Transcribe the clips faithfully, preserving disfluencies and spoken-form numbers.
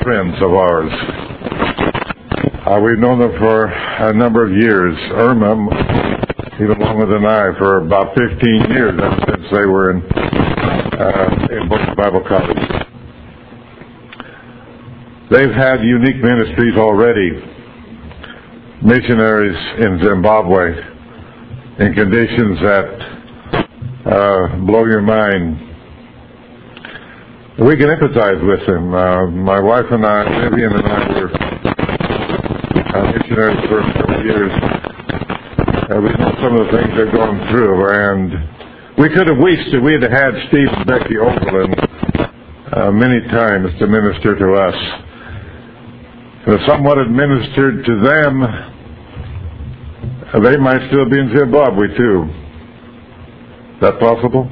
friends of ours. Uh, we've known them for a number of years. Irma, even longer than I, for about fifteen years, ever since they were in, uh, in Book Bible College. They've had unique ministries already. Missionaries in Zimbabwe in conditions that uh, blow your mind. We can empathize with them. Uh, my wife and I, Vivian and I, were uh, missionaries for several years. Uh, we know some of the things they're going through, and we could have wished that we had had Steve and Becky Oberlin uh, many times to minister to us. If someone had ministered to them, they might still be in Zimbabwe too. Is that possible?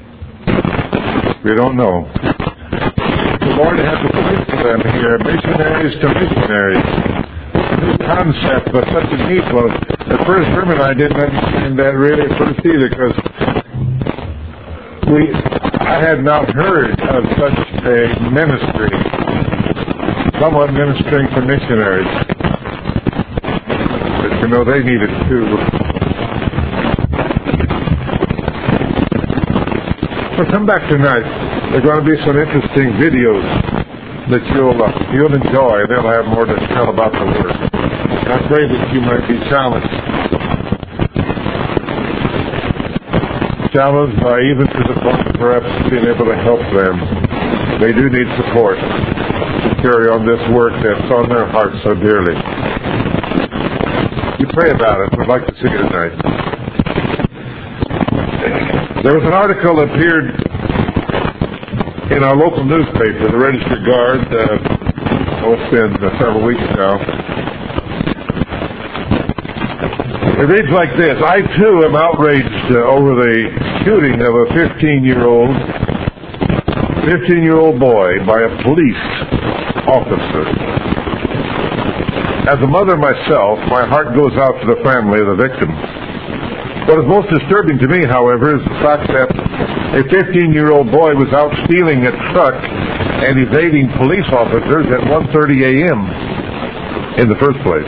We don't know. The Lord has a place for them here, missionaries to missionaries. New concept, but such a neat one. At first, Herman and I didn't understand that really at first either, because we, I had not heard of such a ministry. Someone ministering for missionaries. But you know, they need it too. So come back tonight. There are going to be some interesting videos that you'll uh, you'll enjoy. They'll have more to tell about the work. And I pray that you might be challenged. Challenged by even to the point of perhaps being able to help them. They do need support to carry on this work that's on their hearts so dearly. You pray about it. We'd like to see you tonight. There was an article that appeared in our local newspaper, the Register Guard, uh, oh, it's been uh, several weeks now. It reads like this: I too am outraged uh, over the shooting of a fifteen-year-old fifteen-year-old boy by a police officer. As a mother myself, my heart goes out to the family of the victim. What is most disturbing to me, however, is the fact that a fifteen-year-old boy was out stealing a truck and evading police officers at one thirty a.m. in the first place.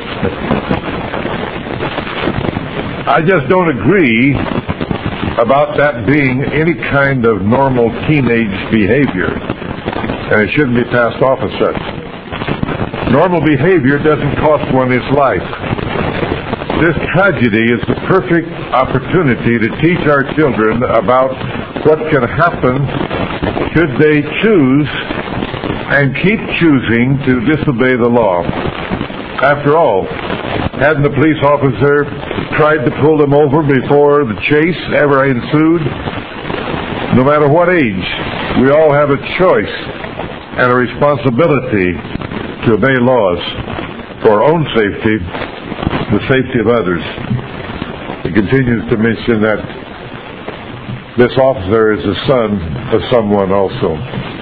I just don't agree about that being any kind of normal teenage behavior, and it shouldn't be passed off as such. Normal behavior doesn't cost one his life. This tragedy is the perfect opportunity to teach our children about what can happen should they choose and keep choosing to disobey the law. After all, hadn't the police officer tried to pull them over before the chase ever ensued? No matter what age, we all have a choice and a responsibility to obey laws for our own safety, the safety of others. He continues to mention that this officer is the son of someone also.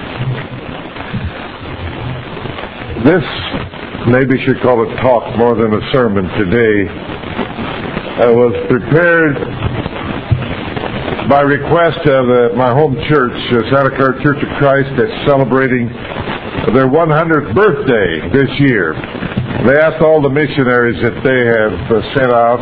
This, maybe should call it talk more than a sermon today, uh, was prepared by request of uh, my home church, uh, Santa Clara Church of Christ, that's celebrating their one hundredth birthday this year. They asked all the missionaries that they have uh, sent out,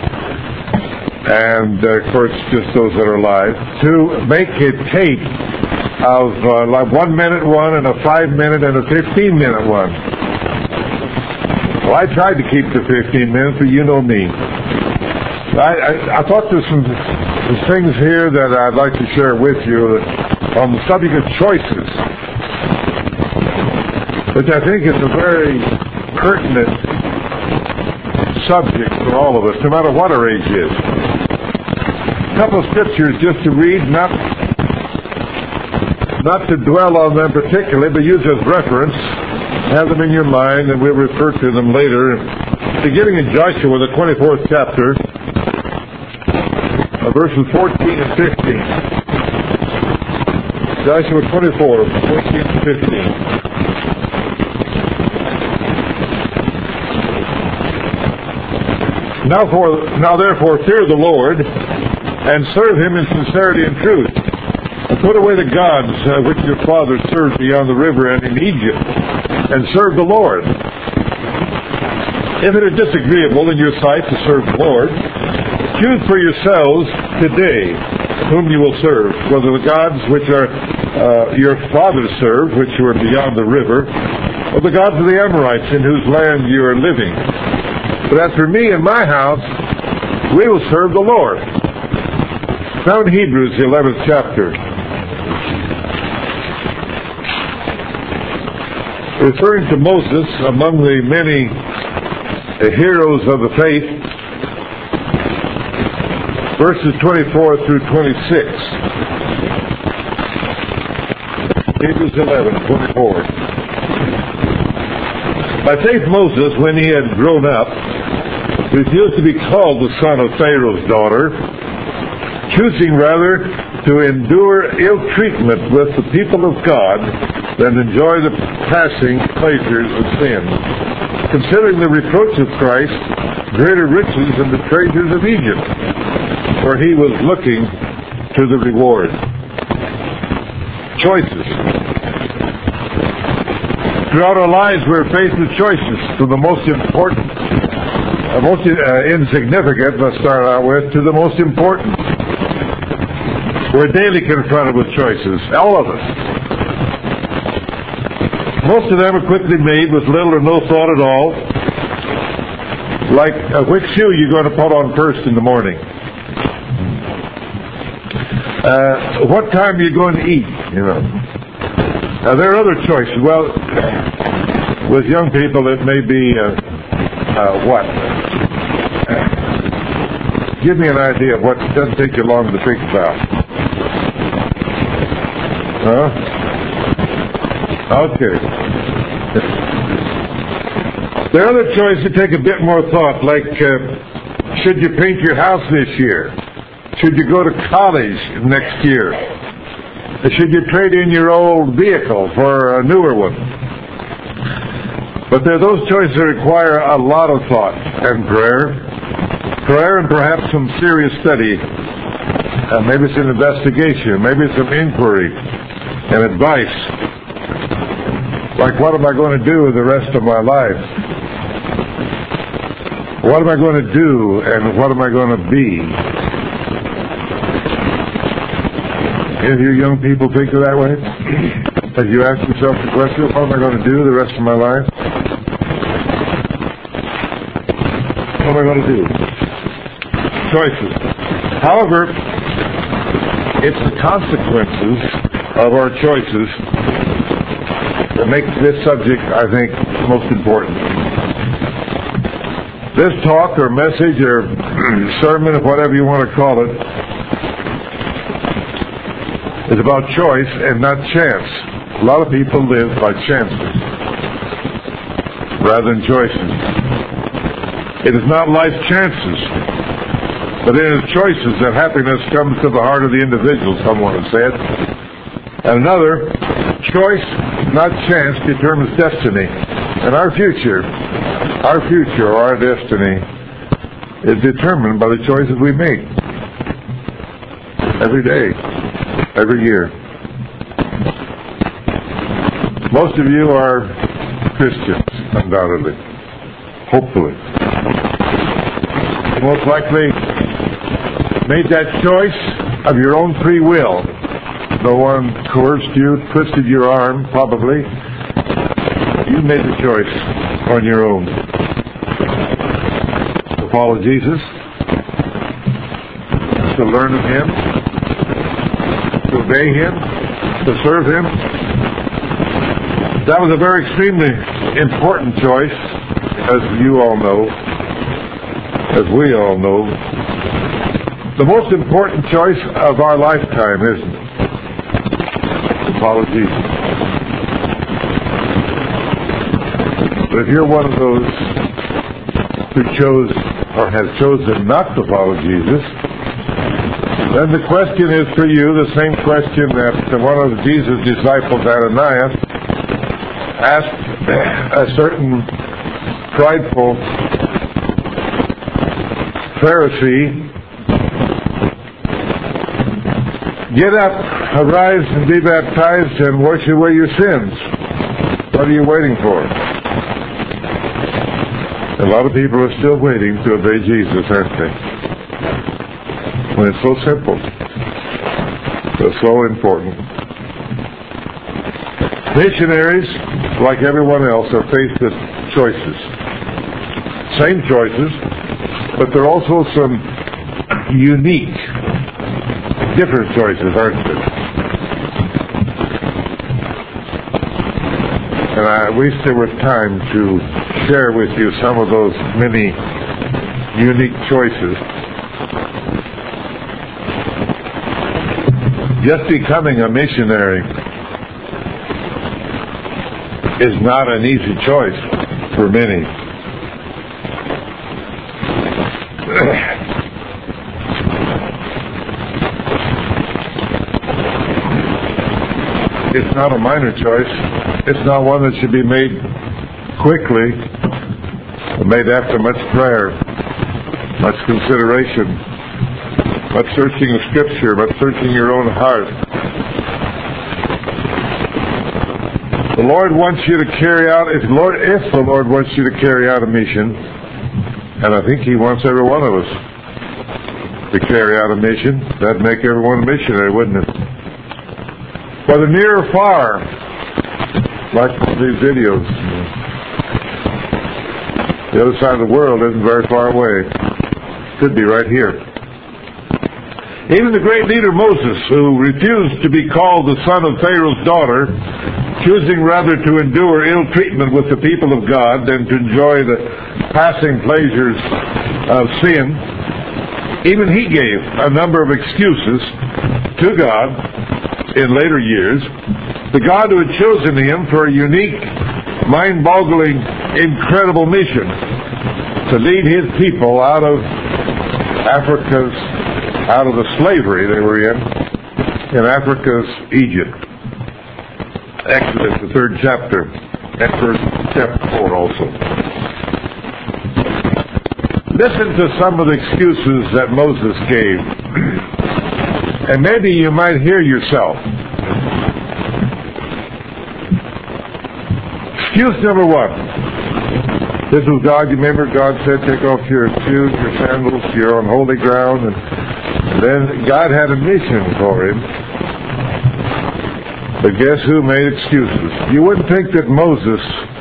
and uh, of course just those that are alive, to make a tape of uh, like one minute one and a five minute and a fifteen minute one. Well, I tried to keep to fifteen minutes, but you know me. I, I, I thought there's some, some things here that I'd like to share with you on the subject of choices, which I think is a very pertinent subject for all of us, no matter what our age is. A couple of scriptures just to read, not not to dwell on them particularly, but use as reference. Have them in your mind, and we'll refer to them later. Beginning in Joshua, the twenty-fourth chapter, uh, verses fourteen and fifteen. Joshua twenty-four, fourteen and fifteen. Now, for, now therefore fear the Lord, and serve him in sincerity and truth, and put away the gods uh, which your fathers served beyond the river and in Egypt, and serve the Lord. If it is disagreeable in your sight to serve the Lord, choose for yourselves today whom you will serve, whether the gods which are uh, your fathers served, which were beyond the river, or the gods of the Amorites in whose land you are living. But as for me and my house, we will serve the Lord. Now in Hebrews, the eleventh chapter, referring to Moses among the many uh, heroes of the faith, verses twenty-four through twenty-six. Hebrews eleven, twenty-four. By faith Moses, when he had grown up, refused to be called the son of Pharaoh's daughter, choosing rather to endure ill treatment with the people of God than enjoy the passing pleasures of sin, considering the reproach of Christ greater riches than the treasures of Egypt, for he was looking to the reward. Choices. Throughout our lives, we're faced with choices, from the most important, uh, most uh, insignificant, let's start out with, to the most important. We're daily confronted with choices, all of us. Most of them are quickly made with little or no thought at all, like uh, which shoe you're going to put on first in the morning. Uh, what time are you going to eat, you know. Now, there are other choices. Well, with young people, it may be, uh, uh, what? Uh, give me an idea of what it doesn't take you long to think about. Huh? Okay. There are other choices that take a bit more thought, like, uh, should you paint your house this year? Should you go to college next year? Should you trade in your old vehicle for a newer one? But there are those choices that require a lot of thought and prayer. Prayer and perhaps some serious study. Uh, maybe some investigation. Maybe some inquiry and advice. Like, what am I going to do with the rest of my life? What am I going to do and what am I going to be? If you young people think of that way, have you asked yourself the question, what am I going to do the rest of my life? What am I going to do? Choices. However, it's the consequences of our choices that make this subject, I think, most important. This talk or message or sermon, or whatever you want to call it, is about choice and not chance. A lot of people live by chances rather than choices. It is not life's chances, but it is choices that happiness comes to the heart of the individual, someone has said. And another, choice, not chance, determines destiny. And our future, our future or our destiny is determined by the choices we make every day. Every year. Most of you are Christians, undoubtedly. Hopefully. You most likely made that choice of your own free will. No one coerced you, twisted your arm, probably. You made the choice on your own. To follow Jesus, to learn of Him, to obey Him, to serve Him. That was a very extremely important choice, as you all know, as we all know. The most important choice of our lifetime, isn't it? To follow Jesus. But if you're one of those who chose or has chosen not to follow Jesus, then the question is for you the same question that one of Jesus' disciples, Ananias, asked a certain prideful Pharisee. Get up, arise, and be baptized, and wash away your sins. What are you waiting for? A lot of people are still waiting to obey Jesus, aren't they? When it's so simple, but so important. Missionaries, like everyone else, are faced with choices. Same choices, but there are also some unique, different choices, aren't there? And I wish there was time to share with you some of those many unique choices. Just becoming a missionary is not an easy choice for many. It's not a minor choice. It's not one that should be made quickly, made after much prayer, much consideration, much searching of Scripture, much searching your own heart. The Lord wants you to carry out, if, Lord, if the Lord wants you to carry out a mission, and I think He wants every one of us to carry out a mission, that'd make everyone a missionary, wouldn't it? Whether near or far, like these videos. The other side of the world isn't very far away. Could be right here. Even the great leader Moses, who refused to be called the son of Pharaoh's daughter, choosing rather to endure ill treatment with the people of God than to enjoy the passing pleasures of sin, even he gave a number of excuses to God in later years, the God who had chosen him for a unique, mind-boggling, incredible mission to lead his people out of Africa's, out of the slavery they were in, in Africa's Egypt. Exodus, the third chapter, and verse chapter four also. Listen to some of the excuses that Moses gave. And maybe you might hear yourself. Excuse number one. This was God. You remember God said, take off your shoes, your sandals, you're on holy ground. And then God had a mission for him. But guess who made excuses? You wouldn't think that Moses,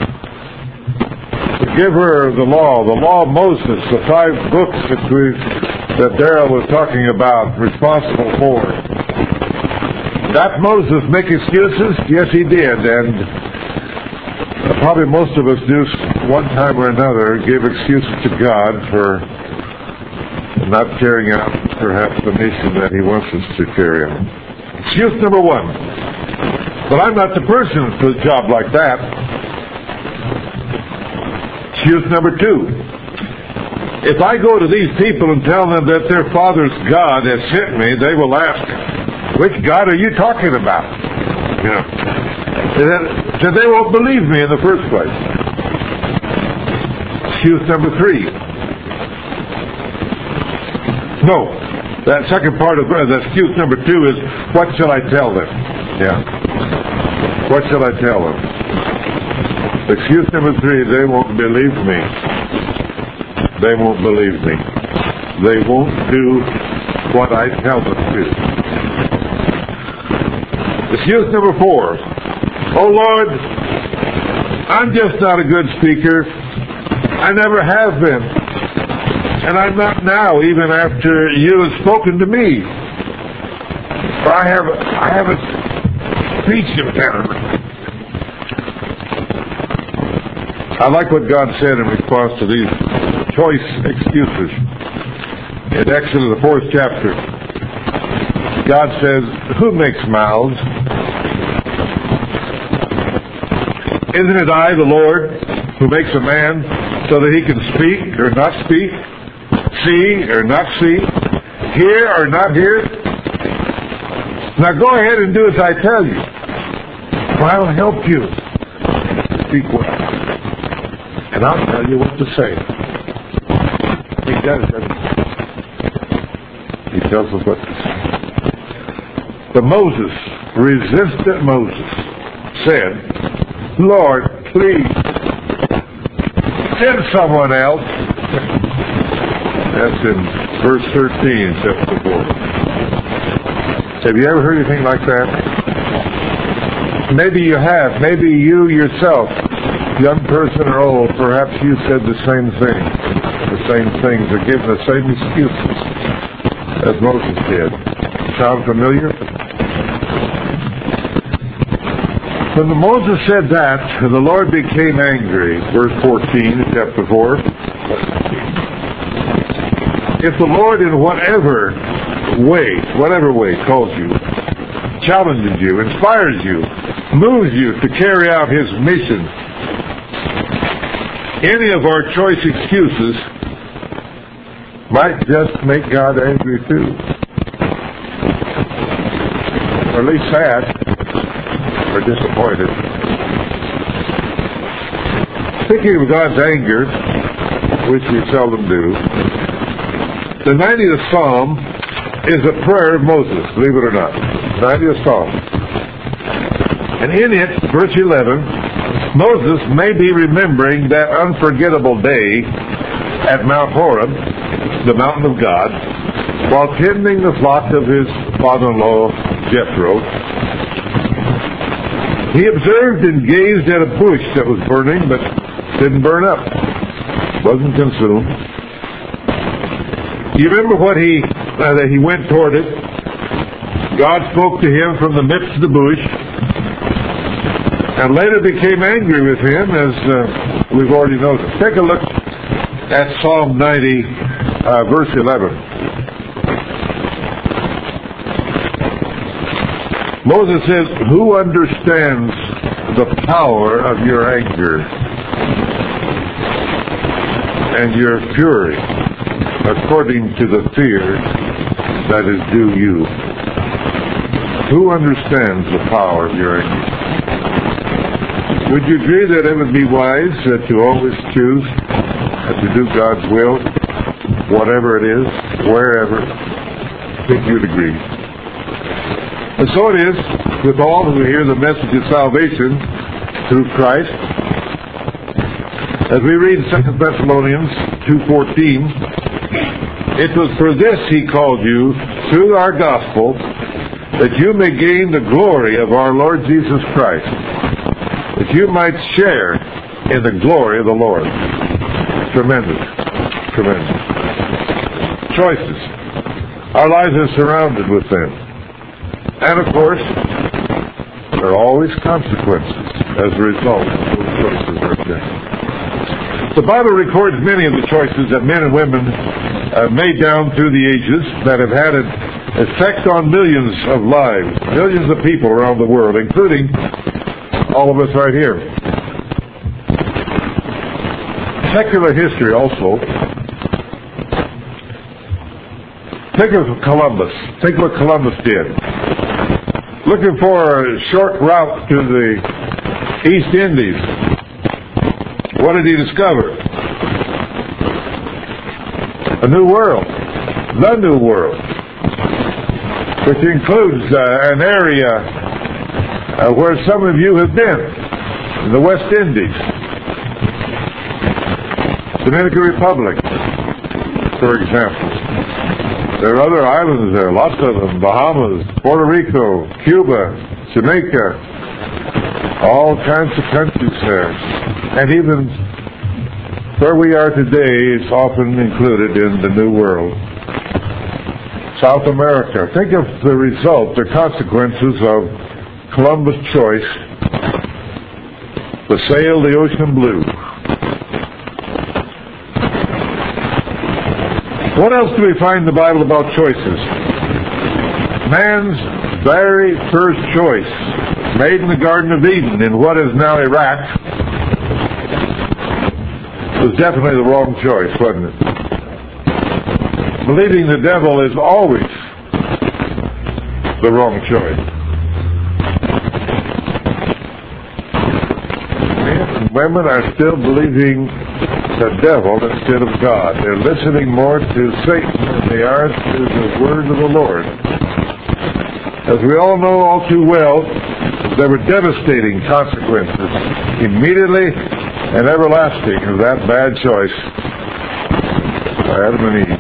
the giver of the law, the law of Moses, the five books that we that Darrell was talking about, responsible for. That Moses make excuses? Yes, he did. And probably most of us do, one time or another, give excuses to God for not carrying out perhaps the mission that he wants us to carry out. Excuse number one. But I'm not the person for a job like that. Excuse number two. If I go to these people and tell them that their father's God has sent me, they will ask, which God are you talking about? You know, so they won't believe me in the first place. Excuse number three. No, that second part of that excuse number two is, what shall I tell them? Yeah. What shall I tell them? Excuse number three, they won't believe me. They won't believe me. They won't do what I tell them to. Excuse number four. Oh Lord, I'm just not a good speaker. I never have been. And I'm not now, even after you have spoken to me. For I have, I have a speech impediment. I like what God said in response to these choice excuses. In Exodus, the fourth chapter, God says, who makes mouths? Isn't it I, the Lord, who makes a man so that he can speak or not speak, see or not see, hear or not hear? Now go ahead and do as I tell you, for I will help you speak well, and I'll tell you what to say. He does, doesn't he? He tells us what to say. But Moses, resistant Moses, said, Lord, please, send someone else. That's in verse thirteen, chapter four. Have you ever heard anything like that? Maybe you have. Maybe you yourself, young person or old, perhaps you said the same thing, the same things, or given the same excuses as Moses did. Sound familiar? When Moses said that, the Lord became angry. Verse fourteen, chapter four. If the Lord in whatever way, whatever way calls you, challenges you, inspires you, moves you to carry out His mission, any of our choice excuses might just make God angry too. Or at least sad, or disappointed. Speaking of God's anger, which we seldom do, the ninetieth Psalm is a prayer of Moses, believe it or not. ninetieth Psalm. And in it, verse eleven, Moses may be remembering that unforgettable day at Mount Horeb, the mountain of God, while tending the flock of his father-in-law, Jethro. He observed and gazed at a bush that was burning, but didn't burn up, wasn't consumed. You remember what he, uh, that he went toward it. God spoke to him from the midst of the bush, and later became angry with him, as uh, we've already noticed. Take a look at Psalm ninety, uh, verse eleven. Moses says, "Who understands the power of your anger and your fury, according to the fear that is due you?" Who understands the power of your anger? Would you agree that it would be wise uh, to always choose uh, to do God's will, whatever it is, wherever? I think you'd agree. And so it is with all who hear the message of salvation through Christ. As we read Second Thessalonians two fourteen, it was for this He called you through our gospel, that you may gain the glory of our Lord Jesus Christ, that you might share in the glory of the Lord. Tremendous, tremendous. Choices. Our lives are surrounded with them. And of course, there are always consequences as a result of those choices are made. The Bible records many of the choices that men and women uh, made down through the ages that have had an effect on millions of lives, millions of people around the world, including all of us right here. Secular history also. Think of Columbus. Think what Columbus did. Looking for a short route to the East Indies. What did he discover? A new world. The New World. Which includes uh, an area uh, where some of you have been. In the West Indies. Dominican Republic, for example. There are other islands there, lots of them. Bahamas, Puerto Rico, Cuba, Jamaica, all kinds of countries there. And even where we are today is often included in the New World. South America. Think of the result, the consequences of Columbus' choice to sail the ocean blue. What else do we find in the Bible about choices? Man's very first choice, made in the Garden of Eden in what is now Iraq, was definitely the wrong choice, wasn't it? Believing the devil is always the wrong choice. Men and women are still believing the devil instead of God. They're listening more to Satan than they are to the word of the Lord. As we all know all too well, There were devastating consequences, immediately and everlasting, of that bad choice by Adam and Eve.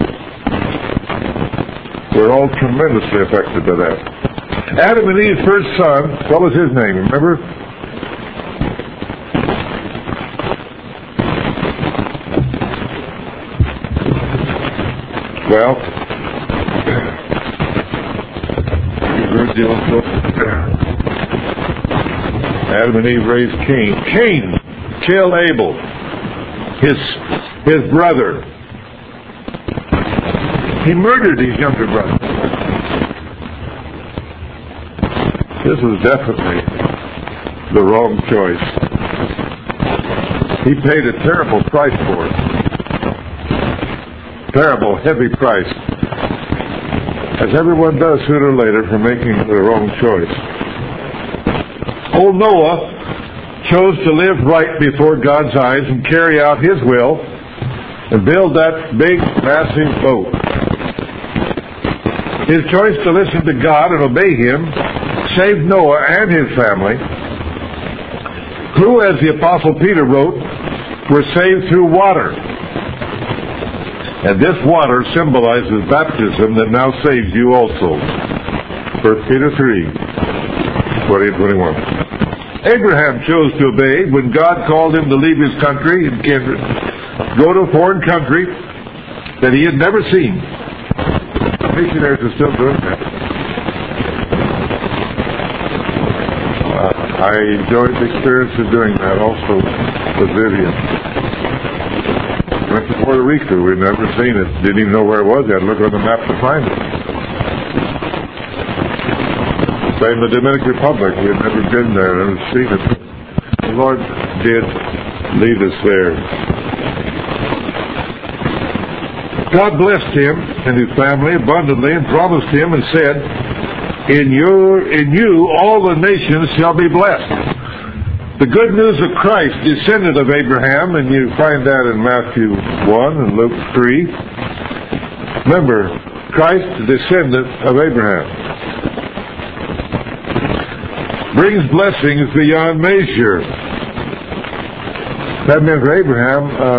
We're all tremendously affected by that. Adam and Eve's first son, what was his name, remember? Well, Adam and Eve raised Cain. Cain killed Abel, his, his brother. He murdered his younger brother. This was definitely the wrong choice. He paid a terrible price for it. Terrible, heavy price. As everyone does sooner or later for making the wrong choice. Old Noah chose to live right before God's eyes and carry out his will and build that big, massive boat. His choice to listen to God and obey Him saved Noah and his family, who, as the Apostle Peter wrote, were saved through water. And this water symbolizes baptism that now saves you also. First Peter three, twenty and twenty-one. Abraham chose to obey when God called him to leave his country and kindred, go to a foreign country that he had never seen. Missionaries are still doing that. Uh, I enjoyed the experience of doing that also with Vivian. Went to Puerto Rico. We'd never seen it. Didn't even know where it was. You had to look on the map to find it. Same the Dominican Republic. We had never been there, never seen it. The Lord did lead us there. God blessed him and his family abundantly and promised him and said, In your, in you all the nations shall be blessed. The good news of Christ, descendant of Abraham, and you find that in Matthew one and Luke three. Remember, Christ, the descendant of Abraham, brings blessings beyond measure. That meant for Abraham, uh,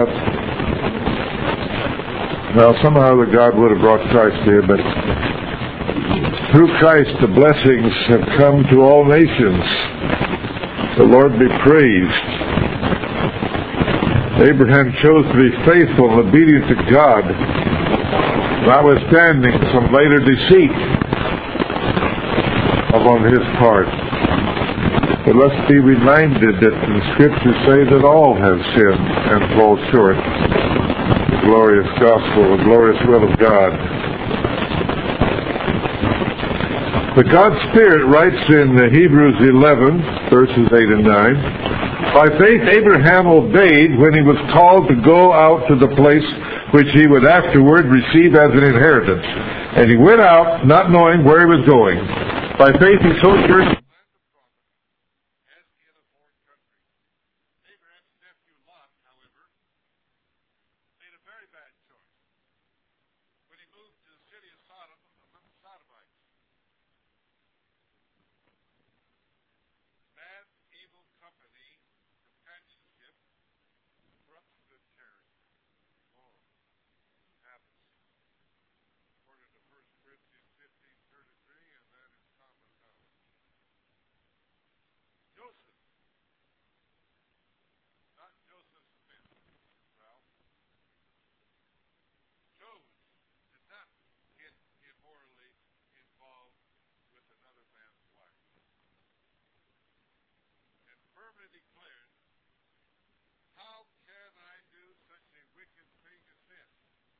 well, somehow that God would have brought Christ here, but through Christ the blessings have come to all nations. The Lord be praised. Abraham chose to be faithful and obedient to God, notwithstanding some later deceit upon his part. But let's be reminded that the Scriptures say that all have sinned and fall short of the glorious gospel, the glorious will of God. But God's Spirit writes in Hebrews eleven, verses eight and nine, By faith Abraham obeyed when he was called to go out to the place which he would afterward receive as an inheritance. And he went out not knowing where he was going. By faith he sojourned in the land of promise, as in a foreign country. Abraham's nephew Lot, however, made a very bad choice when he moved to the city of Sodom among the Sodomites. Bad, evil company, companionship, corrupts good character. Moral habits. According to First Corinthians fifteen thirty-three, and that is common knowledge. Joseph, not Joseph Smith, Ralph, chose to not get immorally involved with another man's wife, and firmly declared, How can I do such a wicked thing as this?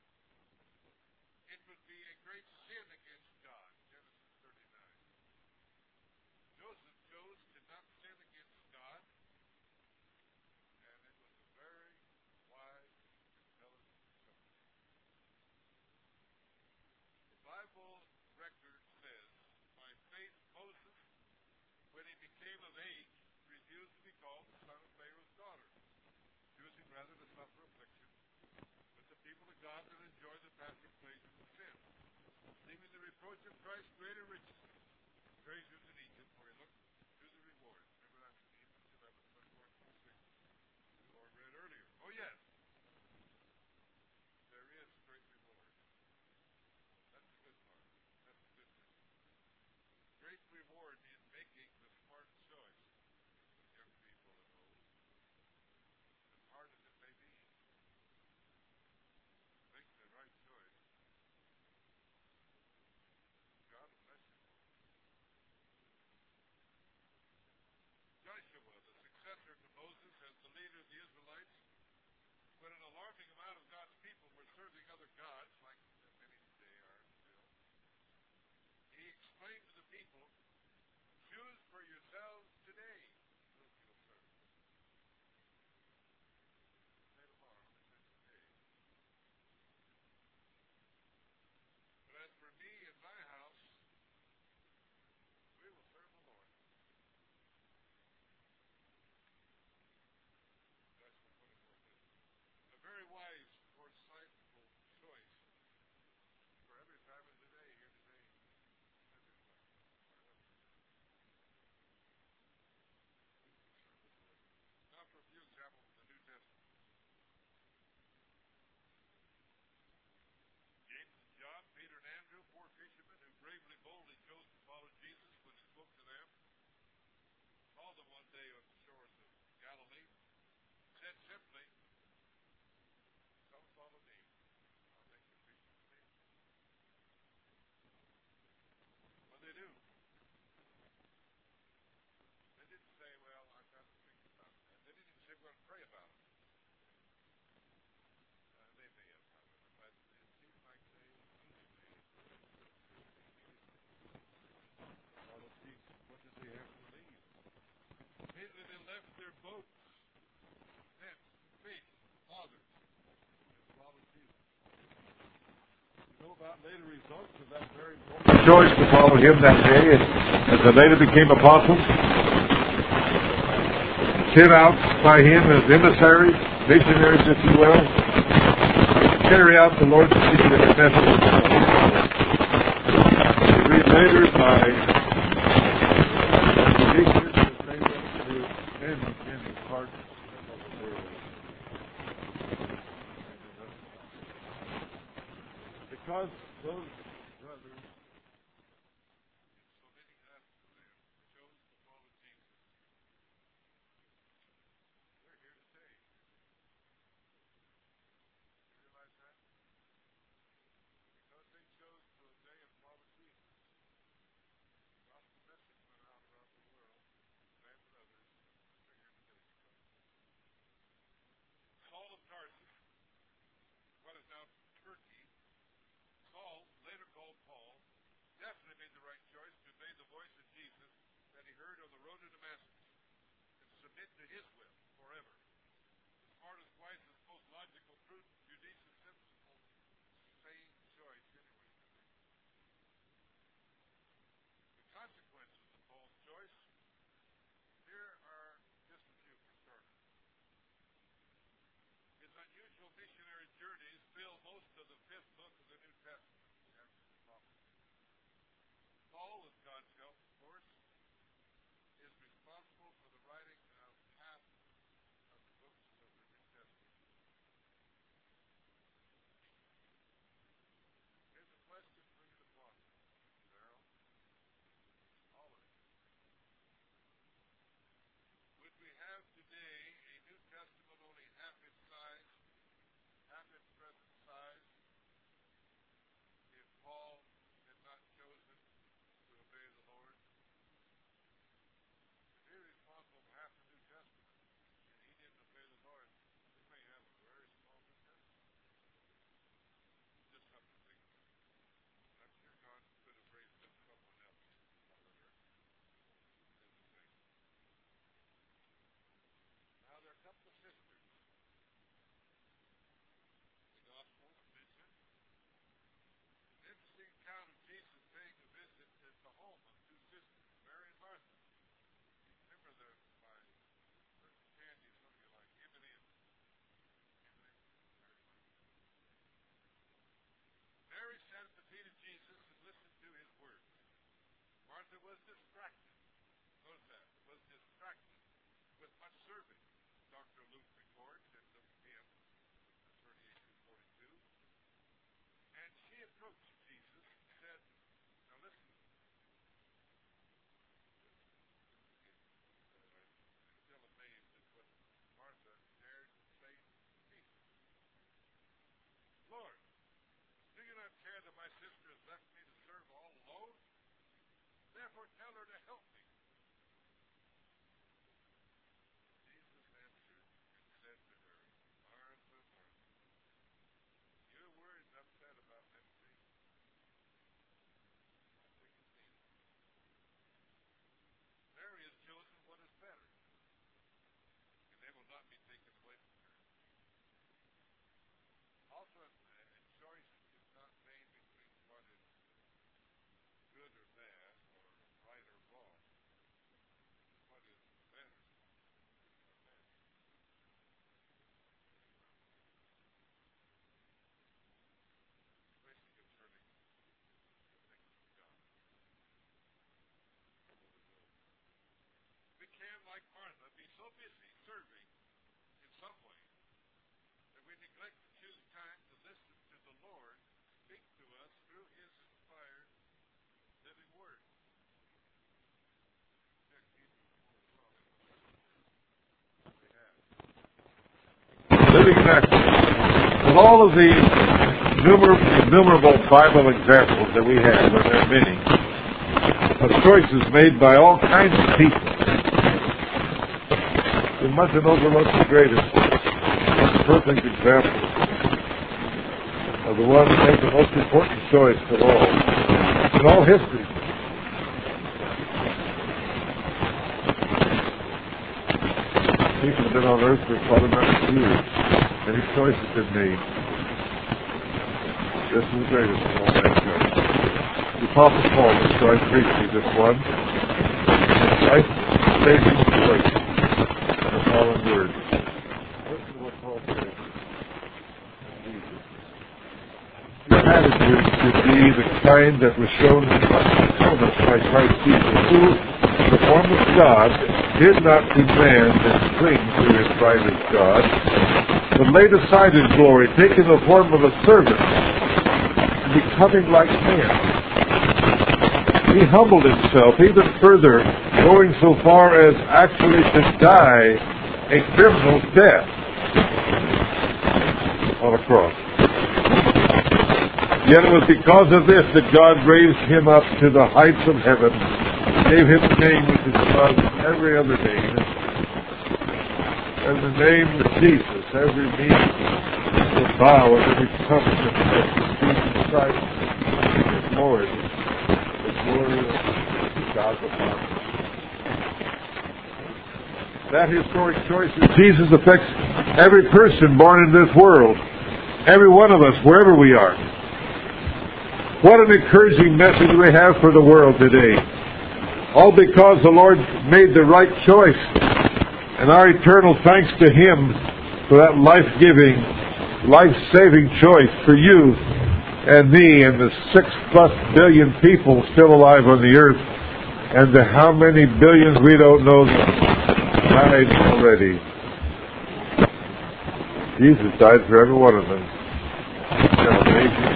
It would be a great sin against God. Genesis thirty-nine. Joseph chose to not sin against God, and it was a very wise, intelligent choice. The Bible record says, By faith Moses, when he became of age, refused to be called the son of Pharaoh's daughter, choosing rather to suffer affliction with the people of God than enjoy the passing pleasures of sin, leaving the reproach of Christ greater riches, treasures in Egypt, where he looked to the reward. left their boats, nets, fish, fathers, and followed Jesus. You know about later results of that very important choice to follow him that day as they later became apostles? Sent out by him as emissaries, missionaries, if you will, carry out the Lord's particular message. We read later by Jesus that they went to many, many parts of the world. Because those brothers, so many after them, chose to follow Jesus. They're here today. You realize that? Because they chose to obey and follow Jesus. The gospel message went out around the world, and others. They're here today. Saul of Tarsus, what is now Turkey, Saul, later called Paul, definitely made the right choice to obey the voice of Jesus that he heard on the road to Damascus and submit to his will forever. The smartest, wisest, most logical, prudent, judicious, sensible, sane choice anyway. The consequences of Paul's choice, here are just a few for starters. His unusual missionary journeys fill most of the fifth book of the New Testament. Paul, as God's help, of course, is responsible for the writing of half of the books of the New Testament. Here's a question for you to ponder, Darrell. All of you. Would we have today a New Testament only half its size, half its present size, if Paul had not chosen to obey the Lord? If he was responsible for half the New Testament and he didn't obey the Lord, we may have a very small New Testament. Just something to think about. I'm sure God could have raised up someone else, however, in the same. Now there are a couple of sisters. The Gospels mention an interesting account of Jesus paying a visit at the home of two sisters, Mary and Martha. Remember the by certain candy, some of you like M and M's. M and M's, Mary and Martha. Mary sat at the feet of Jesus and listened to his words. Martha was distracted. Notice that. Was distracted with much serving. Doctor Luke records in Luke ten, thirty-eight to forty-two. And she approached Jesus and said, now listen. I'm still amazed at what Martha dared say to Jesus. Lord, do you not care that my sister has left me to serve all alone? Therefore tell her to help me. Jesus answered and said to her, Martha, Martha, you're worried and upset about many things. One thing is needed. Mary has chosen what is better, and they will not be taken away from her. Also, a choice is not made between what is good or bad, or right or wrong. What is better or bad. Especially concerning the things of God. We can, like Martha, be so busy serving in some way that we neglect to choose time to listen to the Lord speak to us through his inspired living word. Living message. With all of the innumerable Bible examples that we have, and there are many, of choices made by all kinds of people, we mustn't overlook the greatest, most perfect example of the one who made the most important choice of all in all history. on earth where Father not feared. Many choices been made. This is the greatest of all mankind. The Apostle Paul describes briefly this one. Life saving choice. The fallen word. Listen to what Paul says. Jesus. Your attitude should be the kind that was shown in us by Christ Jesus, who, in the form of God, did not demand and cling to his right as God, but laid aside his glory, taking the form of a servant, and becoming like man. He humbled himself even further, going so far as actually to die a criminal's death on a cross. Yet it was because of this that God raised him up to the heights of heaven, gave him a name which is above every other name, and the name of Jesus, every knee will bow and every tongue confess that Jesus Christ is Lord, the glory of God the Father. That historic choice of Jesus affects every person born in this world, every one of us, wherever we are. What an encouraging message we have for the world today. All because the Lord made the right choice, and our eternal thanks to Him for that life-giving, life-saving choice for you and me and the six plus billion people still alive on the earth, and the how many billions we don't know died already. Jesus died for every one of them. How amazing.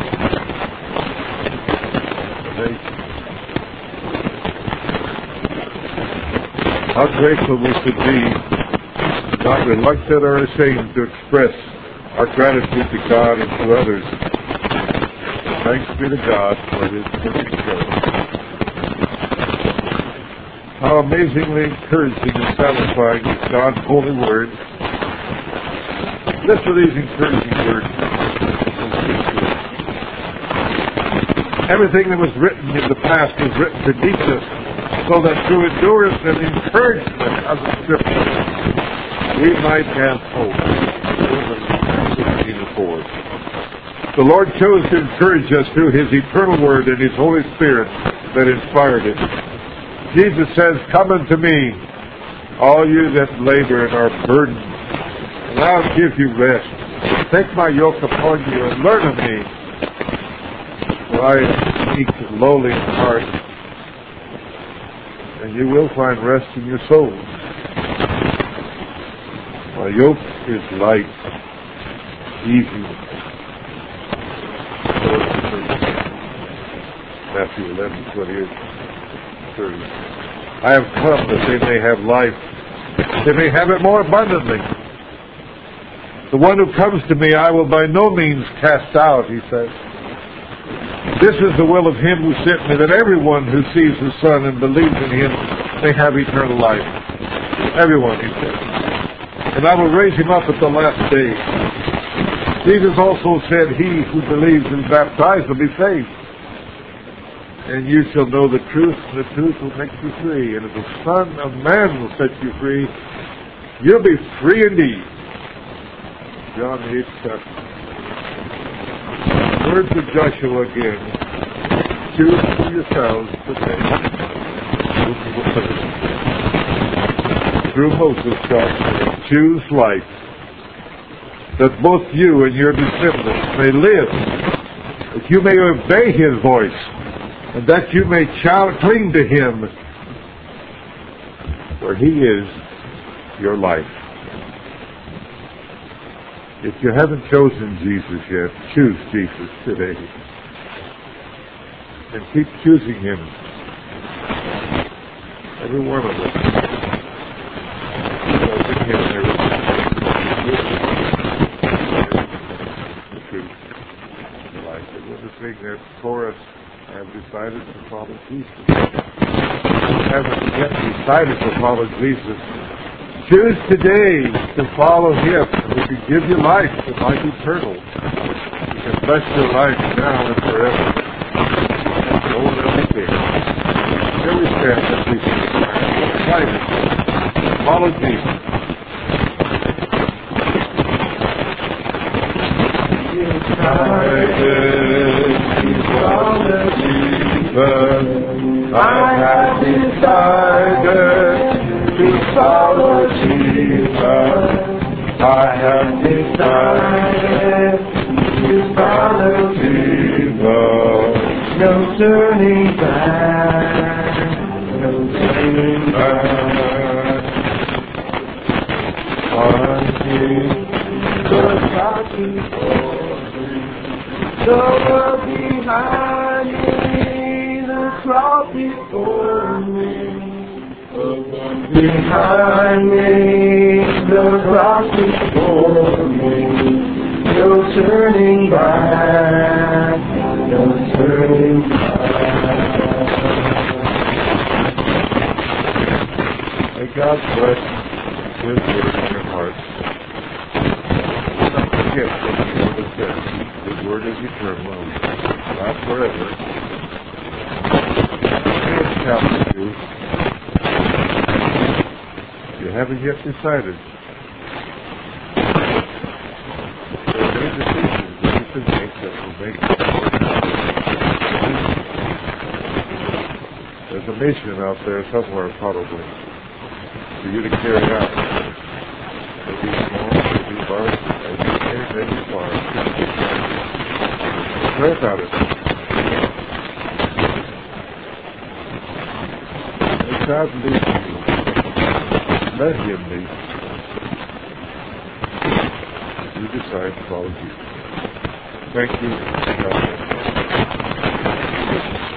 How grateful we should be, not reluctant or ashamed to express our gratitude to God and to others. Thanks be to God for His perfect grace. How amazingly encouraging and satisfying is God's holy word. Listen to these encouraging words. Everything that was written in the past was written to teach us, so that through endurance and encouragement of the Scriptures, we might have hope. The Lord chose to encourage us through His eternal Word and His Holy Spirit that inspired it. Jesus says, "Come unto me, all you that labor and are burdened, and I'll give you rest. Take my yoke upon you and learn of me, for I am meek and lowly in heart, and you will find rest in your souls. My yoke is light, easy." Matthew eleven, twenty-eight, thirty. I have come that they may have life. They may have it more abundantly. The one who comes to me I will by no means cast out, He says. This is the will of Him who sent me, that everyone who sees the Son and believes in Him may have eternal life. Everyone, He says. And I will raise him up at the last day. Jesus also said, "He who believes and is baptized will be saved. And you shall know the truth, and the truth will make you free. And if the Son of Man will set you free, you'll be free indeed." John eight seven. Words of Joshua again. Choose for yourselves today. Through Moses, God said, "Choose life, that both you and your descendants may live, that you may obey His voice, and that you may chow- cling to Him, for He is your life." If you haven't chosen Jesus yet, choose Jesus today. And keep choosing Him. Every one of us. Because in Him there is the truth, the life. And when the thing there for us, I have decided to follow Jesus. I haven't yet decided to follow Jesus. Choose today to follow Him, who can give you life, and life eternal. He can bless your life now and forever. No one else can. Here we stand as we excited. Follow Jesus. to follow Jesus. I have decided to follow Jesus. No turning back. No turning back. Unto the God before me, the world behind me, the crowd before me. Behind me, the cross before me. No turning back, no turning back. May God bless His word in your hearts. Do not forget what the Word says. His word is eternal, not forever. It's chapter two. You haven't yet decided. There are many decisions that you can make that will make it more There's a mission out there somewhere, probably, for you to carry out. Maybe small, maybe large, maybe big, maybe far. Pray about it. Let God lead you. Let Him lead you. You decide to follow Jesus. Thank you. God bless you.